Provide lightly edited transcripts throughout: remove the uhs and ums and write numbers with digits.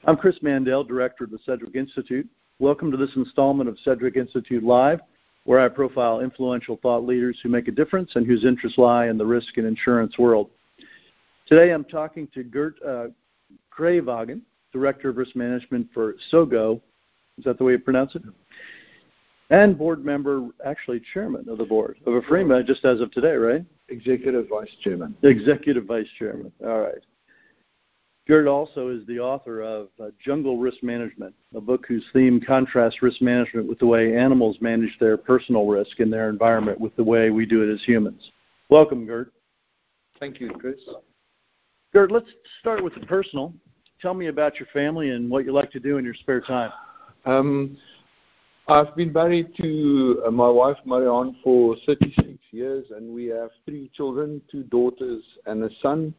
I'm Chris Mandel, Director of the Sedgwick Institute. Welcome to this installment of Sedgwick Institute Live, where I profile influential thought leaders who make a difference and whose interests lie in the risk and insurance world. Today I'm talking to Gert Kruijwagen, Director of Risk Management for SOGO. Is that the way you pronounce it? And board member, actually chairman of the board of Afrima, just as of today, right? Executive Vice Chairman. Executive Vice Chairman. All right. Gert also is the author of Jungle Risk Management, a book whose theme contrasts risk management with the way animals manage their personal risk in their environment with the way we do it as humans. Welcome, Gert. Thank you, Chris. Gert, let's start with the personal. Tell me about your family and what you like to do in your spare time. I've been married to my wife, Marianne, for 36 years, and we have 3 children, 2 daughters and a son.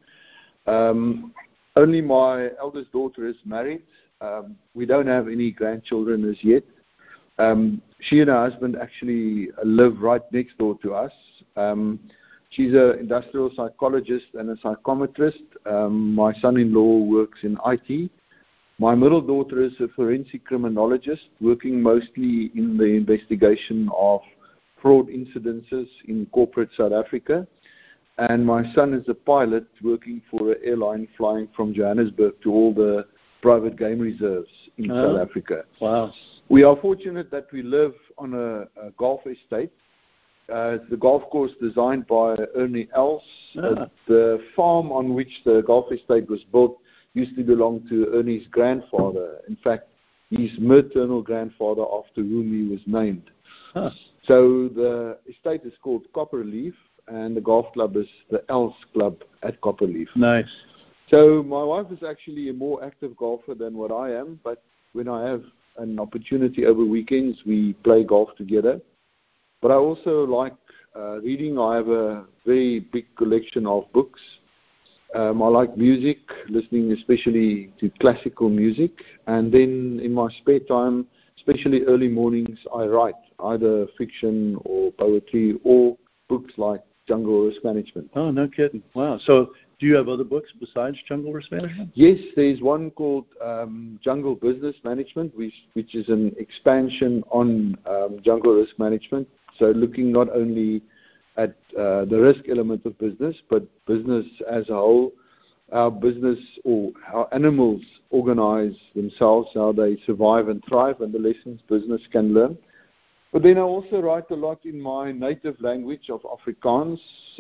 Only my eldest daughter is married. We don't have any grandchildren as yet. She and her husband actually live right next door to us. She's an industrial psychologist and a psychometrist. My son-in-law works in IT. My middle daughter is a forensic criminologist working mostly in the investigation of fraud incidences in corporate South Africa. And my son is a pilot working for an airline flying from Johannesburg to all the private game reserves in South Africa. Wow. We are fortunate that we live on a golf estate. It's the golf course designed by Ernie Els. The farm on which the golf estate was built used to belong to Ernie's grandfather. In fact, his maternal grandfather after whom he was named. So the estate is called Copperleaf, and the golf club is the Els Club at Copperleaf. Nice. So my wife is actually a more active golfer than what I am, but when I have an opportunity over weekends, we play golf together. But I also like reading. I have a very big collection of books. I like music, listening especially to classical music. And then in my spare time, especially early mornings, I write either fiction or poetry or books like Jungle Risk Management. Oh, no kidding. Wow. So do you have other books besides Jungle Risk Management? Yes, there's one called Jungle Business Management, which is an expansion on Jungle Risk Management. So looking not only at the risk element of business, but business as a whole, how business or how animals organize themselves, how they survive and thrive, and the lessons business can learn. But then I also write a lot in my native language of Afrikaans.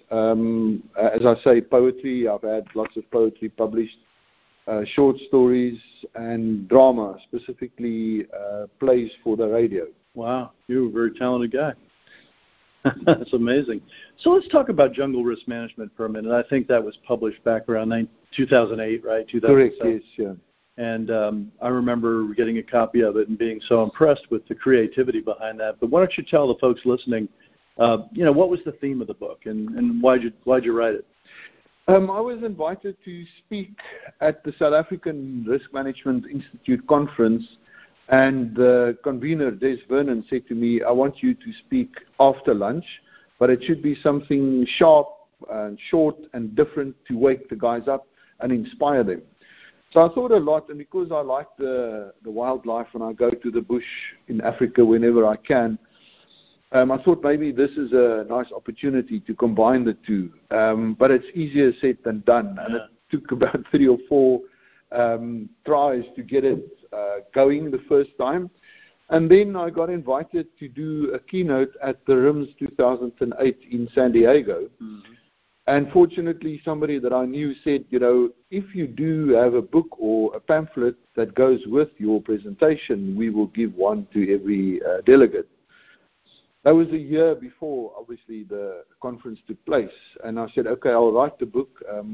As I say, poetry. I've had lots of poetry published, short stories and drama, specifically plays for the radio. Wow, you're a very talented guy. That's amazing. So let's talk about Jungle Risk Management for a minute. I think that was published back around 2008, right? 2007. Correct, yes, yeah. And I remember getting a copy of it and being so impressed with the creativity behind that. But why don't you tell the folks listening, what was the theme of the book and why'd you write it? I was invited to speak at the South African Risk Management Institute conference, and the convener, Des Vernon, said to me, I want you to speak after lunch, but it should be something sharp and short and different to wake the guys up and inspire them. So I thought a lot, and because I like the wildlife and I go to the bush in Africa whenever I can, I thought maybe this is a nice opportunity to combine the two. But it's easier said than done, and it took about 3 or 4 tries to get it going the first time. And then I got invited to do a keynote at the RIMS 2008 in San Diego. Mm-hmm. And fortunately, somebody that I knew said, if you do have a book or a pamphlet that goes with your presentation, we will give one to every delegate. That was a year before, obviously, the conference took place. And I said, okay, I'll write the book.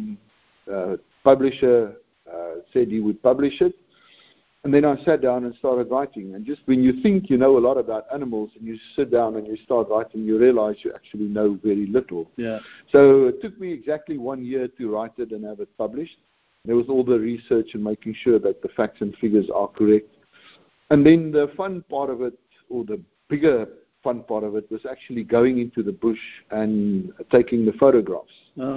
Publisher said he would publish it. And then I sat down and started writing. And just when you think you know a lot about animals and you sit down and you start writing, you realize you actually know very little. Yeah. So it took me exactly 1 year to write it and have it published. There was all the research and making sure that the facts and figures are correct. And then the fun part of it, or the bigger fun part of it, was actually going into the bush and taking the photographs. Oh, okay.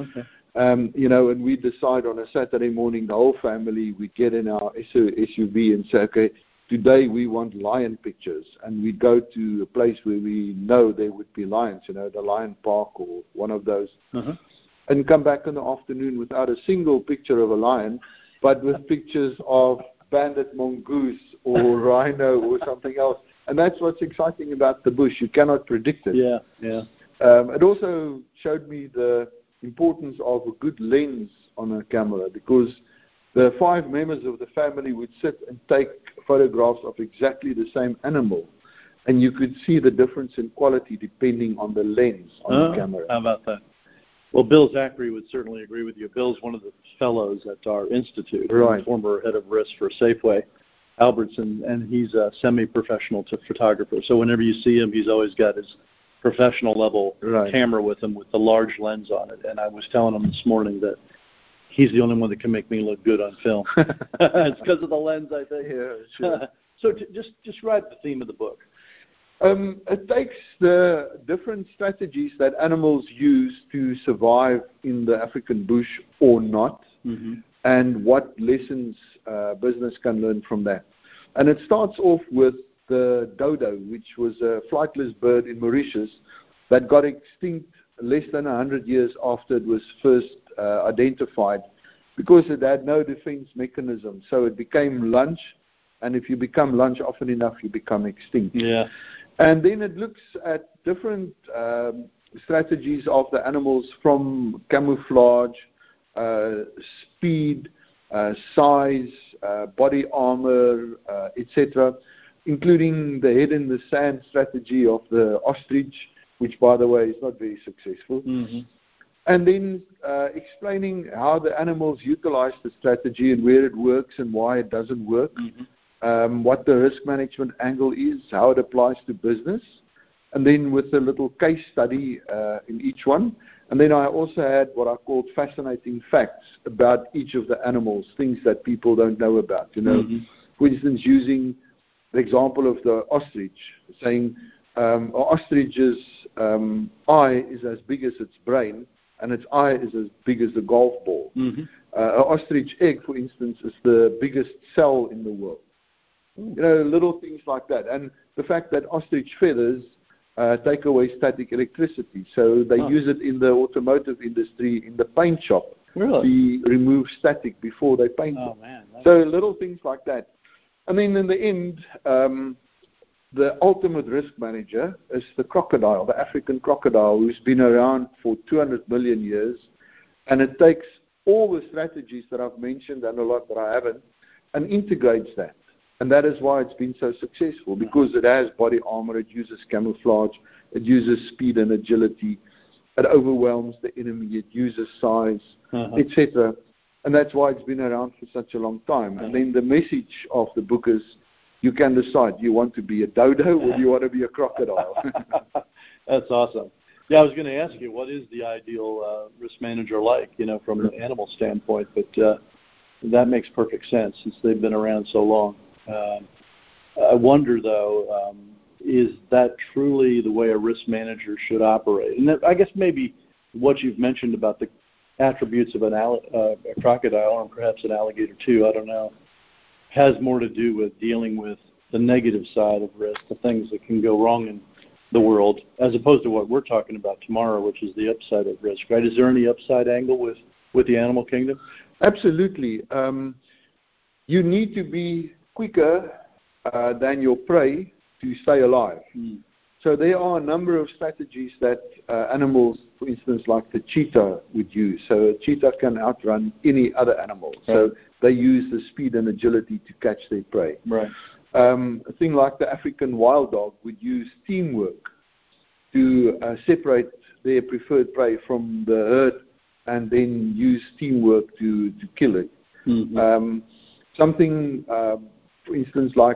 And we decide on a Saturday morning, the whole family, we get in our SUV and say, okay, today we want lion pictures. And we go to a place where we know there would be lions, the Lion Park or one of those. And come back in the afternoon without a single picture of a lion, but with pictures of banded mongoose or rhino or something else. And that's what's exciting about the bush. You cannot predict it. Yeah. It also showed me the importance of a good lens on a camera, because the 5 members of the family would sit and take photographs of exactly the same animal, and you could see the difference in quality depending on the lens on the camera. How about that? Well, Bill Zachary would certainly agree with you. Bill's one of the fellows at our institute, right. Former head of risk for Safeway, Albertson, and he's a semi-professional photographer. So whenever you see him, he's always got his professional level camera with him with the large lens on it. And I was telling him this morning that he's the only one that can make me look good on film. It's because of the lens, I think. Yeah, sure. So just write the theme of the book. It takes the different strategies that animals use to survive in the African bush or not, and what lessons business can learn from that. And it starts off with the dodo, which was a flightless bird in Mauritius that got extinct less than 100 years after it was first identified, because it had no defense mechanism. So it became lunch, and if you become lunch often enough, you become extinct. Yeah. And then it looks at different strategies of the animals, from camouflage, speed, size, body armor, etc., including the head in the sand strategy of the ostrich, which, by the way, is not very successful. And then explaining how the animals utilize the strategy and where it works and why it doesn't work. What the risk management angle is, how it applies to business, and then with a little case study in each one. And then I also had what I called fascinating facts about each of the animals, things that people don't know about. For instance, using the example of the ostrich, saying an ostrich's eye is as big as its brain, and its eye is as big as the golf ball. An ostrich egg, for instance, is the biggest cell in the world. Little things like that. And the fact that ostrich feathers take away static electricity. So they use it in the automotive industry, in the paint shop. Really? To remove static before they paint it. Man. So little things like that. And then in the end, the ultimate risk manager is the crocodile, the African crocodile, who's been around for 200 million years. And it takes all the strategies that I've mentioned and a lot that I haven't, and integrates that. And that is why it's been so successful, because it has body armor, it uses camouflage, it uses speed and agility, it overwhelms the enemy, it uses size, etc. And that's why it's been around for such a long time. And then the message of the book is, you can decide, do you want to be a dodo or do you want to be a crocodile? That's awesome. Yeah, I was going to ask you, what is the ideal risk manager like, from an animal standpoint? But that makes perfect sense since they've been around so long. I wonder, though, is that truly the way a risk manager should operate? And I guess maybe what you've mentioned about the attributes of a crocodile, or perhaps an alligator too, I don't know, has more to do with dealing with the negative side of risk, the things that can go wrong in the world, as opposed to what we're talking about tomorrow, which is the upside of risk, right? Is there any upside angle with the animal kingdom? Absolutely. You need to be quicker than your prey to stay alive. So there are a number of strategies that animals, for instance, like the cheetah would use. So a cheetah can outrun any other animal. Right. So they use the speed and agility to catch their prey. Right. A thing like the African wild dog would use teamwork to separate their preferred prey from the herd, and then use teamwork to kill it. Something, for instance, like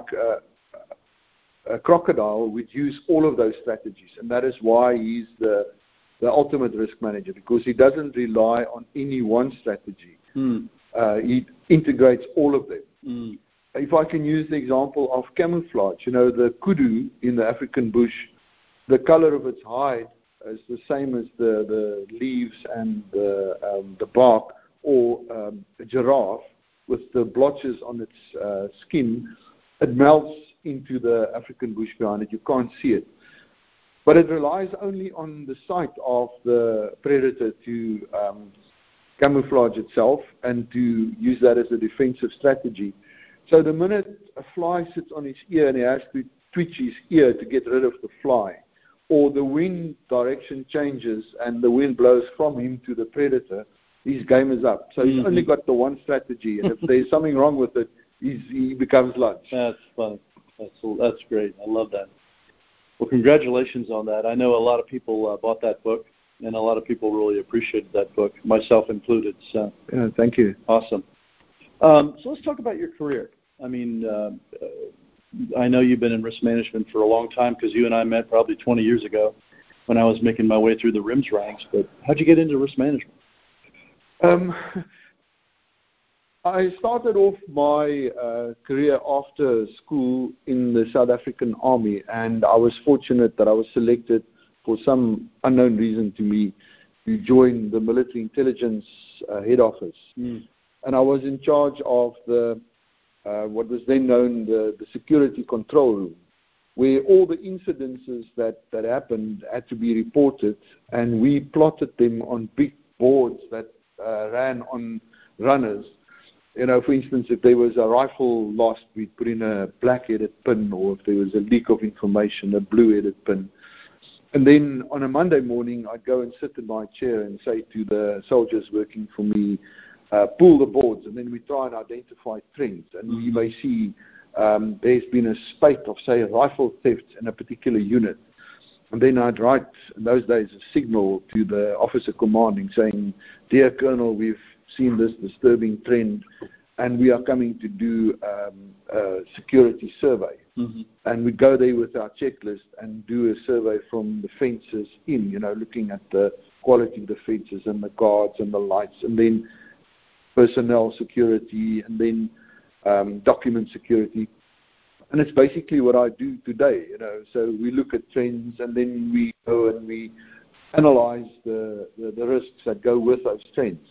a crocodile would use all of those strategies, and that is why he's the ultimate risk manager, because he doesn't rely on any one strategy. He integrates all of them. If I can use the example of camouflage, the kudu in the African bush, the color of its hide is the same as the leaves and the bark, or a giraffe with the blotches on its skin. It melts into the African bush behind it. You can't see it. But it relies only on the sight of the predator to camouflage itself and to use that as a defensive strategy. So the minute a fly sits on his ear and he has to twitch his ear to get rid of the fly, or the wind direction changes and the wind blows from him to the predator, his game is up. So he's only got the one strategy, and if there's something wrong with it, he becomes lunch. That's fun. That's great. I love that. Well, congratulations on that. I know a lot of people bought that book, and a lot of people really appreciated that book, myself included. So, yeah, thank you. Awesome. So let's talk about your career. I mean, I know you've been in risk management for a long time because you and I met probably 20 years ago when I was making my way through the RIMS ranks. But how'd you get into risk management? I started off my career after school in the South African Army, and I was fortunate that I was selected for some unknown reason to me to join the military intelligence head office. And I was in charge of the what was then known the security control room, where all the incidences that happened had to be reported, and we plotted them on big boards that ran on runners. You know, for instance, if there was a rifle lost, we'd put in a black-headed pin, or if there was a leak of information, a blue-headed pin. And then on a Monday morning, I'd go and sit in my chair and say to the soldiers working for me, pull the boards, and then we try and identify trends. And we may see there's been a spate of, say, rifle thefts in a particular unit. And then I'd write, in those days, a signal to the officer commanding saying, "Dear Colonel, we've seen this disturbing trend, and we are coming to do a security survey." And we'd go there with our checklist and do a survey from the fences in, you know, looking at the quality of the fences and the guards and the lights, and then personnel security, and then document security. And it's basically what I do today, you know. So we look at trends, and then we go and we analyze the risks that go with those trends.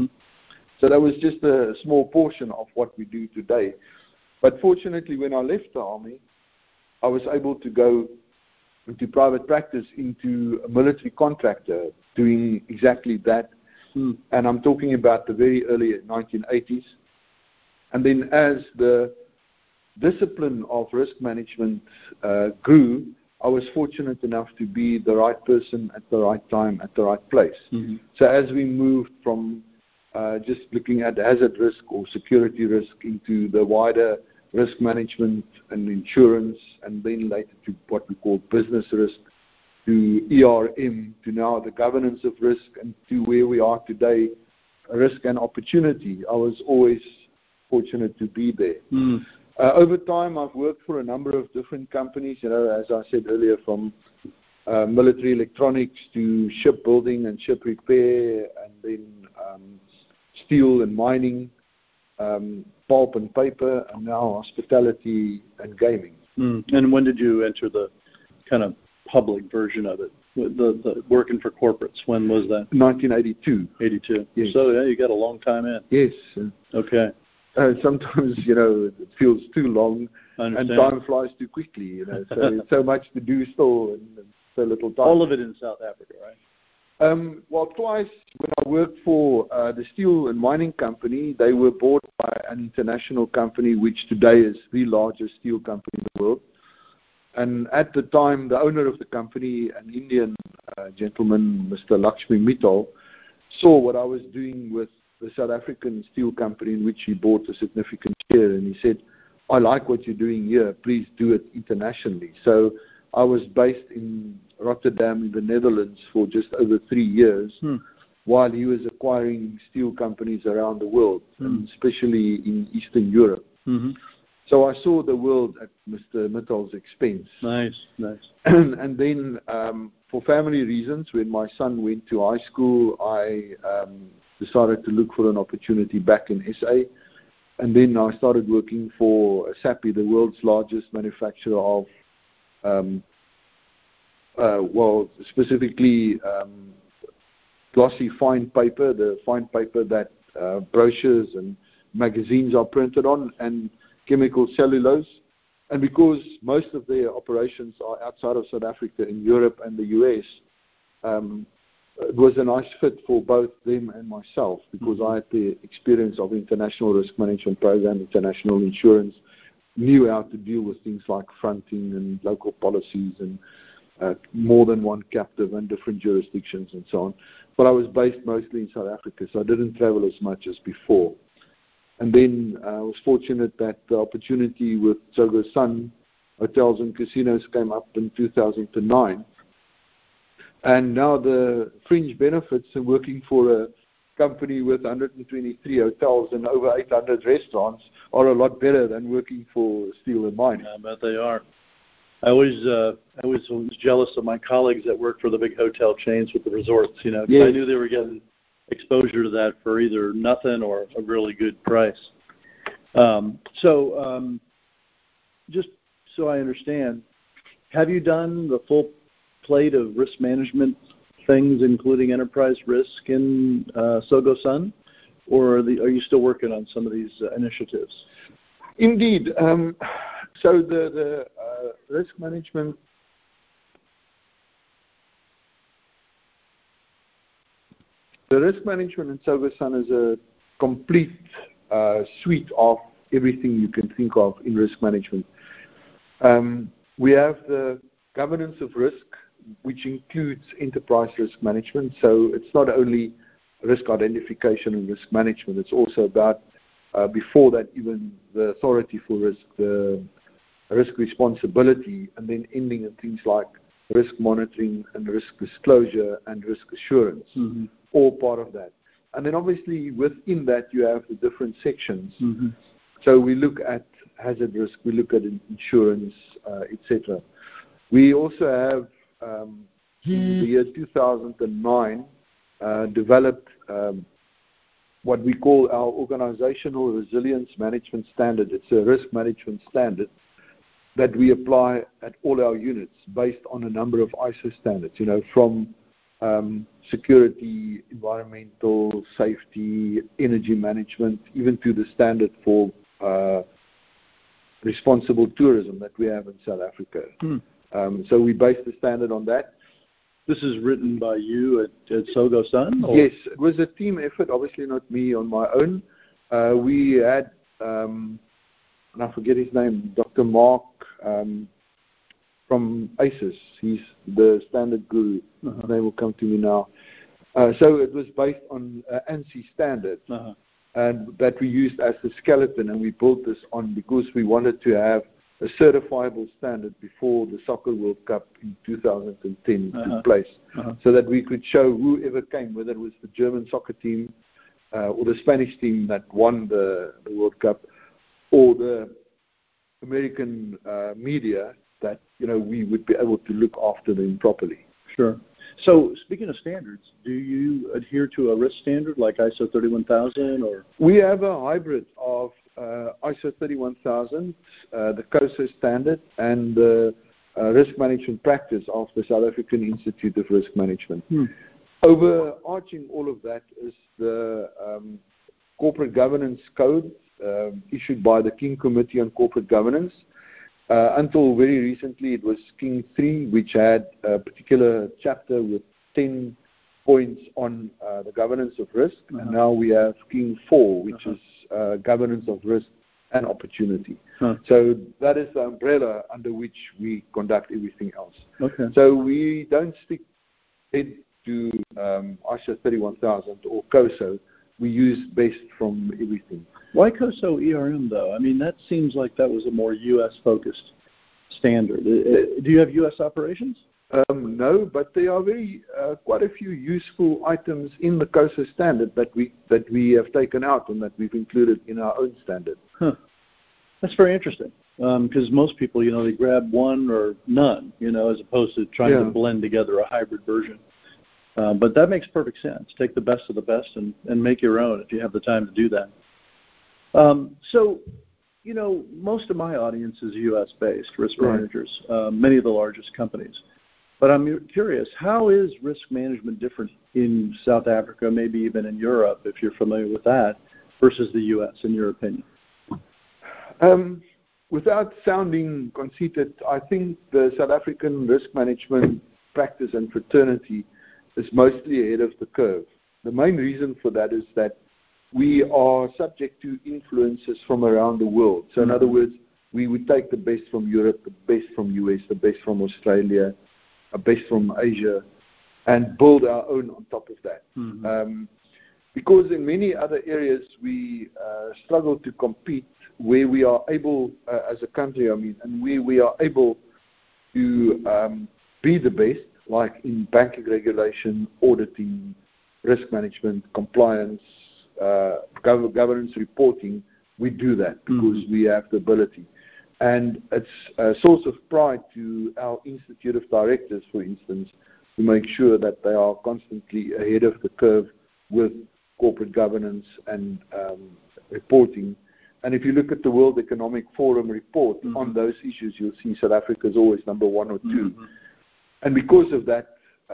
So that was just a small portion of what we do today. But fortunately, when I left the Army, I was able to go into private practice, into a military contractor, doing exactly that. And I'm talking about the very early 1980s. And then as the discipline of risk management grew, I was fortunate enough to be the right person at the right time, at the right place. So as we moved from just looking at hazard risk or security risk into the wider risk management and insurance, and then later to what we call business risk, to ERM, to now the governance of risk, and to where we are today, risk and opportunity. I was always fortunate to be there. Over time, I've worked for a number of different companies, you know, as I said earlier, from military electronics to shipbuilding and ship repair, and then steel and mining, pulp and paper, and now hospitality and gaming. And when did you enter the kind of public version of it, the working for corporates? When was that? 1982. 82. Yes. So yeah, you got a long time in. Yes. Okay. Sometimes, you know, it feels too long, and time flies too quickly, you know. So so much to do still, and so little time. All of it in South Africa, right? Well, twice when I worked for the steel and mining company, they were bought by an international company, which today is the largest steel company in the world. And at the time, the owner of the company, an Indian gentleman, Mr. Lakshmi Mittal, saw what I was doing with the South African steel company, in which he bought a significant share, and he said, "I like what you're doing here, please do it internationally." So I was based in Rotterdam in the Netherlands for just over 3 years, while he was acquiring steel companies around the world, and especially in Eastern Europe. So I saw the world at Mr. Mittal's expense. Nice. And then for family reasons, when my son went to high school, I decided to look for an opportunity back in SA. And then I started working for SAPI, the world's largest manufacturer of specifically glossy fine paper, the fine paper that brochures and magazines are printed on, and chemical cellulose. And because most of their operations are outside of South Africa, in Europe and the US, it was a nice fit for both them and myself, because I had the experience of international risk management program, international insurance, knew how to deal with things like fronting and local policies and more than one captive and different jurisdictions and so on. But I was based mostly in South Africa, so I didn't travel as much as before. And then I was fortunate that the opportunity with Sogo Sun Hotels and Casinos came up in 2009. And now the fringe benefits of working for a company with 123 hotels and over 800 restaurants are a lot better than working for Steel and Mining. I bet they are. I always was jealous of my colleagues that worked for the big hotel chains with the resorts, you know, 'cause yes. I knew they were getting exposure to that for either nothing or a really good price. Just so I understand, have you done the full plate of risk management things, including enterprise risk in Sogo Sun, or are you still working on some of these initiatives? Indeed. So the risk management in Sogo Sun is a complete suite of everything you can think of in risk management. We have the governance of risk, which includes enterprise risk management. So it's not only risk identification and risk management, it's also about, before that, even the authority for risk, the risk responsibility, and then ending in things like risk monitoring and risk disclosure and risk assurance, all part of that. And then obviously within that you have the different sections. So we look at hazard risk, we look at insurance, etc. We also have, in the year 2009, developed what we call our Organizational Resilience Management Standard. It's a risk management standard that we apply at all our units based on a number of ISO standards, you know, from security, environmental, safety, energy management, even to the standard for responsible tourism that we have in South Africa. So we base the standard on that. This is written by you at Sogo Sun? Or? Yes, it was a team effort, obviously not me on my own. We had, and I forget his name, Dr. Mark from ACES. He's the standard guru. His name will come to me now. So it was based on ANSI standard, and that we used as the skeleton, and we built this on because we wanted to have a certifiable standard before the Soccer World Cup in 2010 took place, so that we could show whoever came, whether it was the German soccer team or the Spanish team that won the World Cup, or the American media, that, you know, we would be able to look after them properly. Sure. So speaking of standards, do you adhere to a risk standard like ISO 31000 or? We have a hybrid of ISO 31000, the COSO standard, and the risk management practice of the South African Institute of Risk Management. Overarching all of that is the corporate governance code issued by the King Committee on Corporate Governance. Until very recently, it was King 3, which had a particular chapter with 10 points on the governance of risk. And now we have King 4, which is governance of risk and opportunity. So that is the umbrella under which we conduct everything else. So we don't stick head to ISO 31000 or COSO. We use best from everything. Why COSO ERM, though? I mean, that seems like that was a more U.S.-focused standard. Do you have U.S. operations? No, but there are quite a few useful items in the COSO standard that we have taken out and that we've included in our own standard. That's very interesting, because most people, you know, they grab one or none, you know, as opposed to trying to blend together a hybrid version. But that makes perfect sense. Take the best of the best and make your own if you have the time to do that. So, you know, most of my audience is U.S.-based risk managers, many of the largest companies. But I'm curious, how is risk management different in South Africa, maybe even in Europe, if you're familiar with that, versus the U.S., in your opinion? Without sounding conceited, I think the South African risk management practice and fraternity is mostly ahead of the curve. The main reason for that is that we are subject to influences from around the world. So in other words, we would take the best from Europe, the best from US, the best from Australia, the best from Asia, and build our own on top of that. Because in many other areas we struggle to compete where we are able, as a country, and where we are able to be the best, like in banking regulation, auditing, risk management, compliance, governance reporting. We do that because we have the ability. And it's a source of pride to our Institute of Directors, for instance, to make sure that they are constantly ahead of the curve with corporate governance and reporting. And if you look at the World Economic Forum report on those issues, you'll see South Africa is always number 1 or 2. And because of that,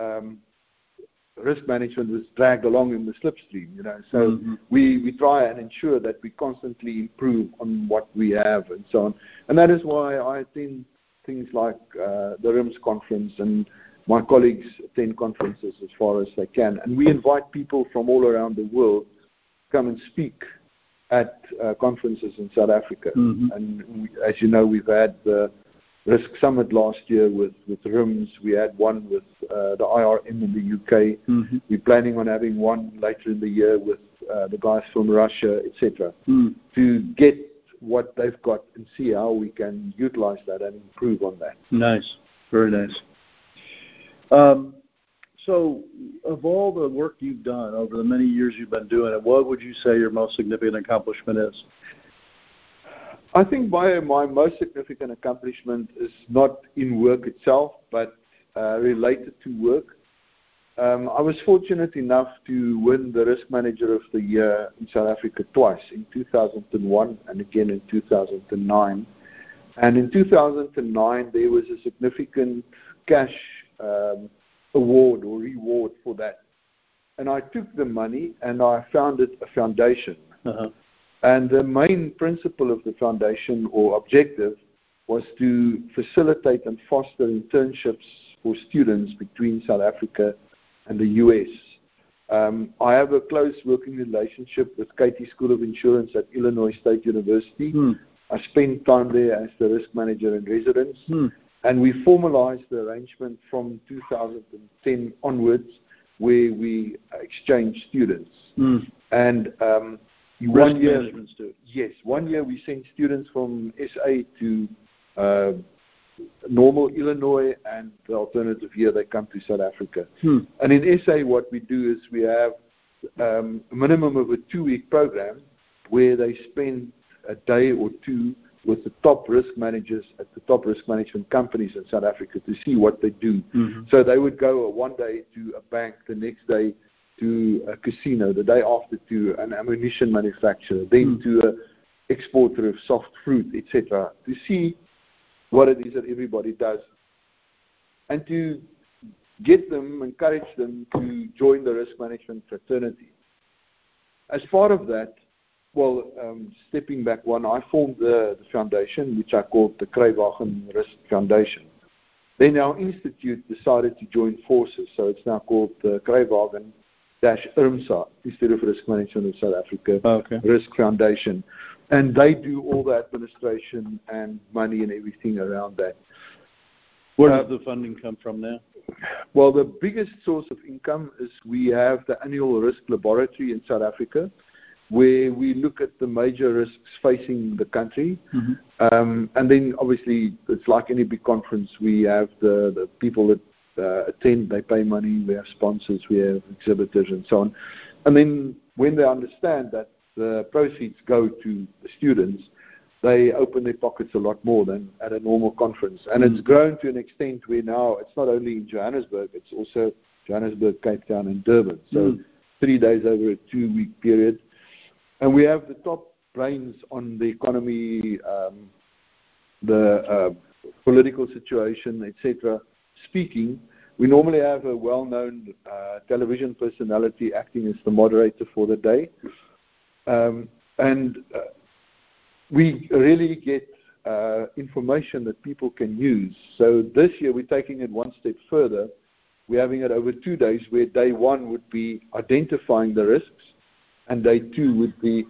risk management was dragged along in the slipstream, So we try and ensure that we constantly improve on what we have and so on. And that is why I attend things like the RIMS conference, and my colleagues attend conferences as far as they can. And we invite people from all around the world to come and speak at conferences in South Africa. And as you know, we've had the Risk Summit last year with RIMS. We had one with the IRM in the UK. We're planning on having one later in the year with the guys from Russia, etc., to get what they've got and see how we can utilize that and improve on that. Nice. Very nice. So of all the work you've done over the many years you've been doing it, what would you say your most significant accomplishment is? I think my most significant accomplishment is not in work itself, but related to work. I was fortunate enough to win the Risk Manager of the Year in South Africa twice, in 2001 and again in 2009. And in 2009, there was a significant cash award or reward for that. And I took the money and I founded a foundation. And the main principle of the foundation or objective was to facilitate and foster internships for students between South Africa and the US. I have a close working relationship with Katie School of Insurance at Illinois State University. I spent time there as the risk manager in residence. And we formalized the arrangement from 2010 onwards, where we exchange students. And one year, yes, 1 year we sent students from SA to normal Illinois, and the alternative year they come to South Africa. And in SA, what we do is we have a minimum of a 2-week program where they spend a day or two with the top risk managers at the top risk management companies in South Africa to see what they do. So they would go one day to a bank, the next day to a casino, the day after to an ammunition manufacturer, then to an exporter of soft fruit, etc., to see what it is that everybody does, and to get them, encourage them to join the risk management fraternity. As part of that, stepping back one, I formed the foundation, which I called the Kruiwagen Risk Foundation. Then our institute decided to join forces, so it's now called the Kruiwagen-IRMSA, Institute of Risk Management of South Africa, Risk Foundation. And they do all the administration and money and everything around that. Where does the funding come from now? Well, the biggest source of income is we have the annual risk laboratory in South Africa, where we look at the major risks facing the country. And then obviously it's like any big conference, we have the people that attend, they pay money, we have sponsors, we have exhibitors and so on. And then when they understand that the proceeds go to the students, they open their pockets a lot more than at a normal conference. And it's grown to an extent where now it's not only in Johannesburg, it's also Johannesburg, Cape Town and Durban. So 3 days over a 2-week period. And we have the top brains on the economy, the political situation, etc., speaking. We normally have a well-known television personality acting as the moderator for the day. We really get information that people can use. So this year we're taking it one step further. We're having it over 2 days, where day one would be identifying the risks, and day two would be,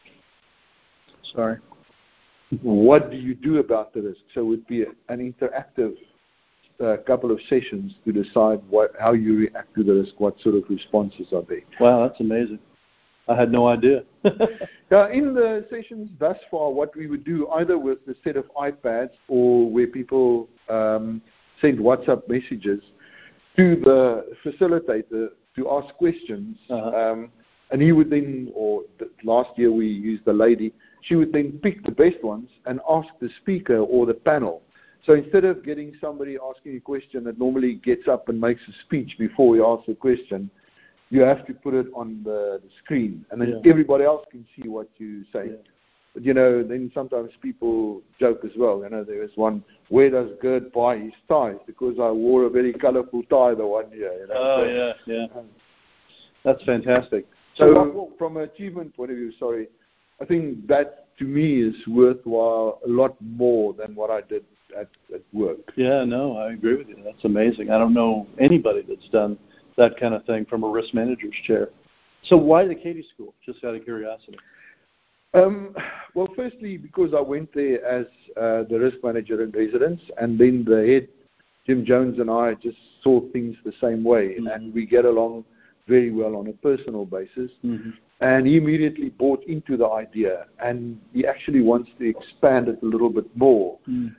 what do you do about the risk? So it would be an interactive couple of sessions to decide how you react to the risk, what sort of responses are there. Wow, that's amazing. I had no idea. Now, in the sessions thus far, what we would do, either with a set of iPads or where people send WhatsApp messages to the facilitator to ask questions, and he would then, last year we used the lady, she would then pick the best ones and ask the speaker or the panel. So instead of getting somebody asking a question that normally gets up and makes a speech before he asks a question, you have to put it on the screen, and then everybody else can see what you say. But, then sometimes people joke as well. There was one, where does Gert buy his ties? Because I wore a very colorful tie the one year. Yeah. That's fantastic. So from an achievement point of view, I think that to me is worthwhile a lot more than what I did at work. Yeah, no, I agree with you. That's amazing. I don't know anybody that's done that kind of thing from a risk manager's chair. So why the Katie School, just out of curiosity? Well, firstly, because I went there as the risk manager in residence, and then the head, Jim Jones, and I just saw things the same way, and we get along very well on a personal basis. And he immediately bought into the idea, and he actually wants to expand it a little bit more,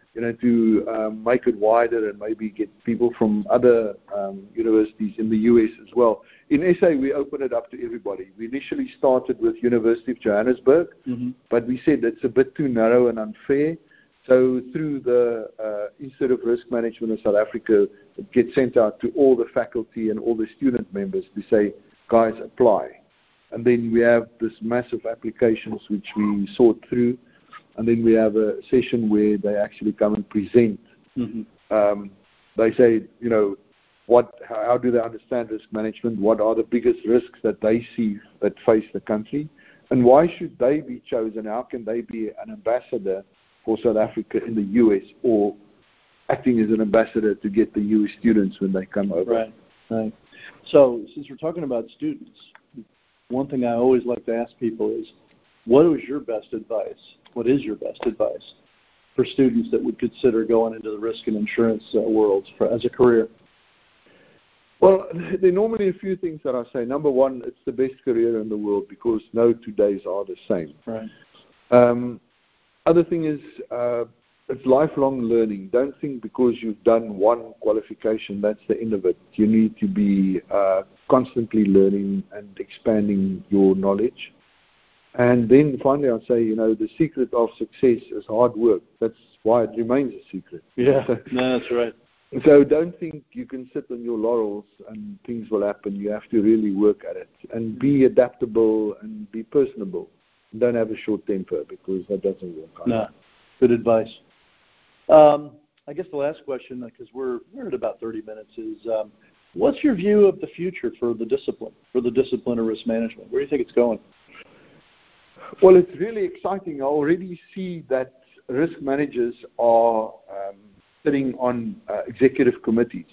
to make it wider and maybe get people from other universities in the US as well. In SA, we opened it up to everybody. We initially started with University of Johannesburg, but we said it's a bit too narrow and unfair. So through the Institute of Risk Management of South Africa, it gets sent out to all the faculty and all the student members to say, guys, apply. And then we have this massive applications which we sort through, and then we have a session where they actually come and present. They say, how do they understand risk management? What are the biggest risks that they see that face the country? And why should they be chosen? How can they be an ambassador for South Africa in the US, or acting as an ambassador to get the US students when they come over? Right. So since we're talking about students, one thing I always like to ask people is, what is your best advice for students that would consider going into the risk and insurance world as a career? Well, there are normally a few things that I say. Number one, it's the best career in the world because no 2 days are the same. Right. Other thing is, it's lifelong learning. Don't think because you've done one qualification, that's the end of it. You need to be constantly learning and expanding your knowledge. And then finally, I'll say, the secret of success is hard work. That's why it remains a secret. Yeah, no, that's right. So don't think you can sit on your laurels and things will happen. You have to really work at it and be adaptable and be personable. Don't have a short temper because that doesn't work out. No, good advice. I guess the last question, because we're at about 30 minutes, is what's your view of the future for the discipline of risk management? Where do you think it's going? Well, it's really exciting. I already see that risk managers are sitting on executive committees.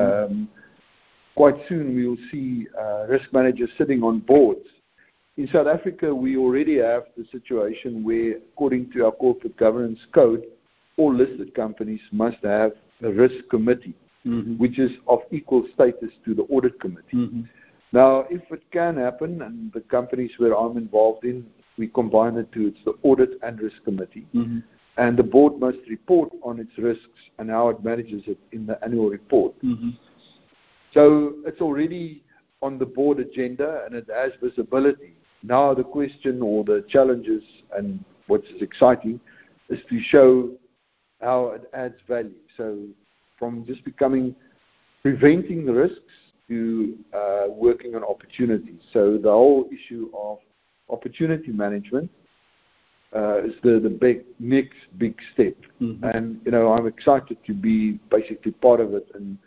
Quite soon we will see risk managers sitting on boards. In South Africa, we already have the situation where, according to our corporate governance code, all listed companies must have a risk committee, which is of equal status to the audit committee. Now, if it can happen, and the companies where I'm involved in, we combine the two, it's the audit and risk committee. And the board must report on its risks and how it manages it in the annual report. So it's already on the board agenda and it has visibility. Now the question or the challenges and what's exciting is to show how it adds value. So from just preventing the risks to working on opportunities. So the whole issue of opportunity management is the next big step. And, I'm excited to be basically part of it and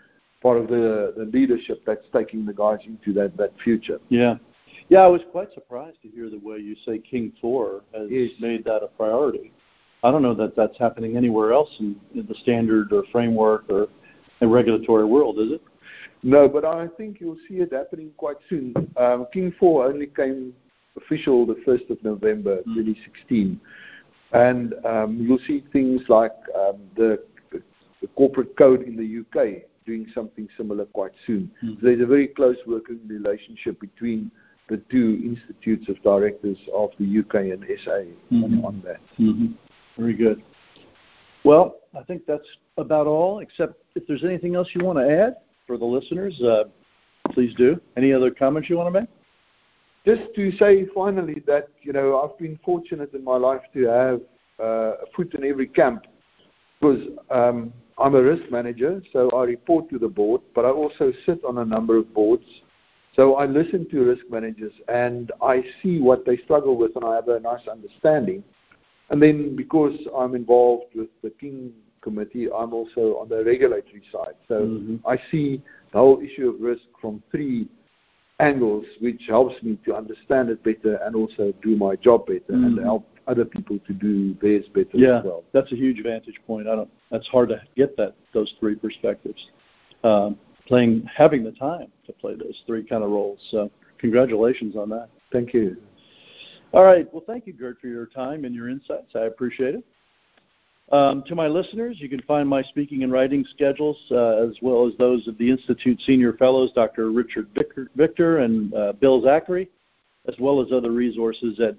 part of the leadership that's taking the guys into that future. Yeah. Yeah, I was quite surprised to hear the way you say King 4 has made that a priority. I don't know that that's happening anywhere else in the standard or framework or the regulatory world, is it? No, but I think you'll see it happening quite soon. King 4 only came official the 1st of November 2016. And you'll see things like the corporate code in the UK doing something similar quite soon. So there's a very close working relationship between the two institutes of directors of the UK and SA on that. Very good. Well, I think that's about all, except if there's anything else you want to add for the listeners, please do. Any other comments you want to make? Just to say finally that, I've been fortunate in my life to have a foot in every camp, because I'm a risk manager, so I report to the board, but I also sit on a number of boards. So I listen to risk managers and I see what they struggle with, and I have a nice understanding. And then because I'm involved with the King Committee, I'm also on the regulatory side. So I see the whole issue of risk from 3 angles, which helps me to understand it better and also do my job better and help other people to do theirs better as well. That's a huge vantage point. That's hard to get those 3 perspectives. Having the time to play those 3 kind of roles. So congratulations on that. Thank you. All right. Well, thank you, Gert, for your time and your insights. I appreciate it. To my listeners, you can find my speaking and writing schedules as well as those of the Institute Senior Fellows, Dr. Richard Victor and Bill Zachary, as well as other resources at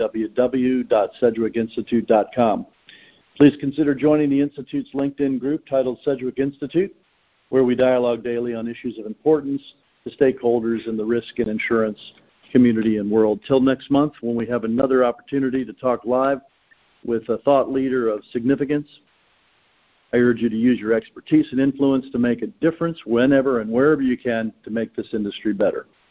www.sedgwickinstitute.com. Please consider joining the Institute's LinkedIn group titled Sedgwick Institute, where we dialogue daily on issues of importance to stakeholders in the risk and insurance community and world. Till next month, when we have another opportunity to talk live with a thought leader of significance, I urge you to use your expertise and influence to make a difference whenever and wherever you can to make this industry better.